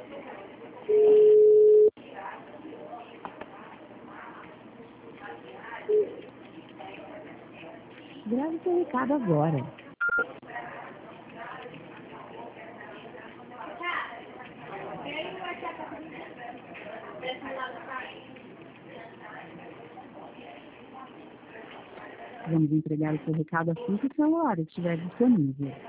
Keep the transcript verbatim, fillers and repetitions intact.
Grave seu recado agora. Vamos entregar o seu recado assim que o celular estiver disponível.